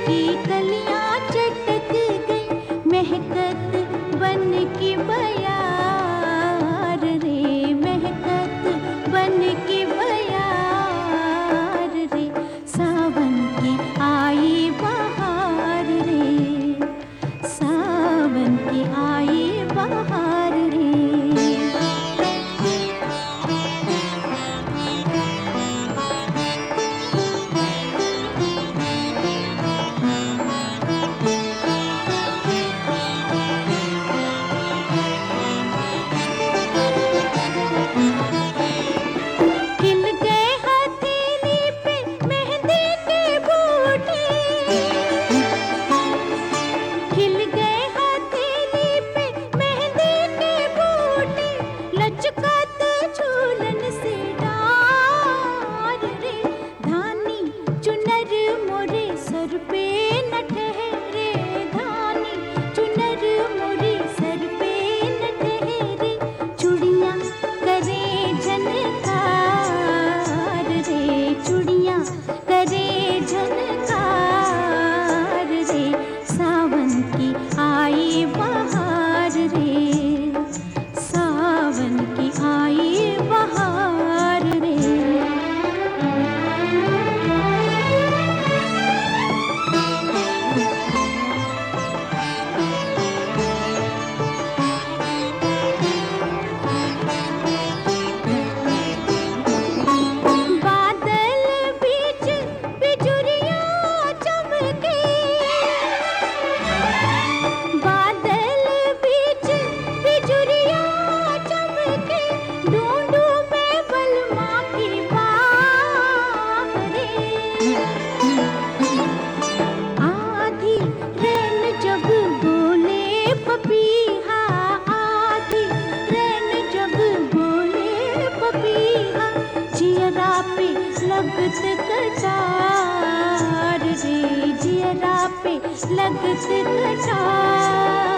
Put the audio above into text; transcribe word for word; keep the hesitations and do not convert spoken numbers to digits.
की कलियां चटक गई, महकत बन की बयार रे, महकत बन की बयार रे। सावन की आई बहार रे, सावन की आई बहार रे। खिल गए हथेली पे मेहंदी के बूटे, खिल गए हथेली पे मेहंदी के बूटे, लचकत झूलन से डार रे। धानी चुनर मोरे सर पे न ठहरे, धानी चुनर मोरे सर पे न ठहरे। चूड़ियां करे झनकार रे, चूड़ियां करे झनकार रे। सावन की आई बहार रे, सावन की आई बहार रे। बादल बीच बिजुरियां चमके, बादल बीच बिजुरियां चमके, ढूंढूं मैं बलमा की बाह रे। आधी रैन जब बोले पपीहा, आधी रैन जब बोले पपीहा, जियरा पे लगत कटार रे, जियरा पे लगत कटार।